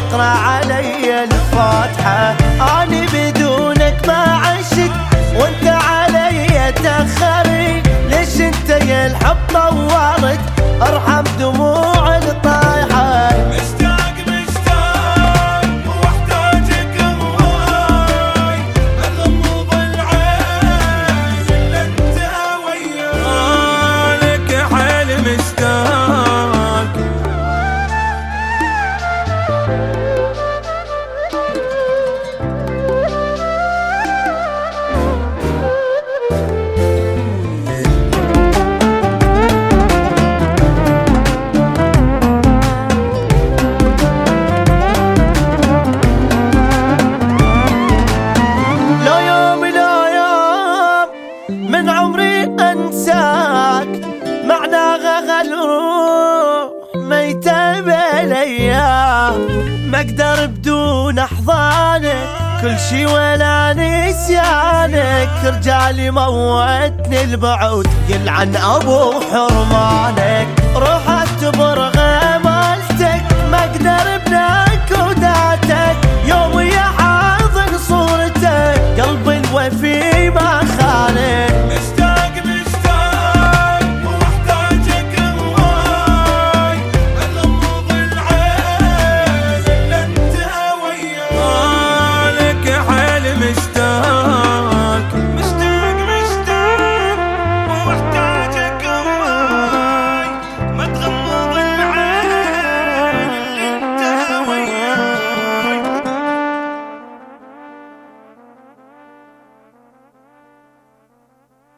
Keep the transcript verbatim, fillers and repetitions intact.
واقرا علي الفاتحة. اني بدونك ما عشت وانت علي تأخري، ليش انت يا الحب طورت ارحم دموع الطايحة. مشتاق مشتاق واحتاجك هواي، اغمض العين الا انت وياي، لك حيل مشتاق. من عمري انساك معناها غالروح ميتة بالايام، ما اقدر بدون احضانك كل شي ولا نسيانك. رجالي موتني البعود يلعن ابو حرمانك، روح اعتبر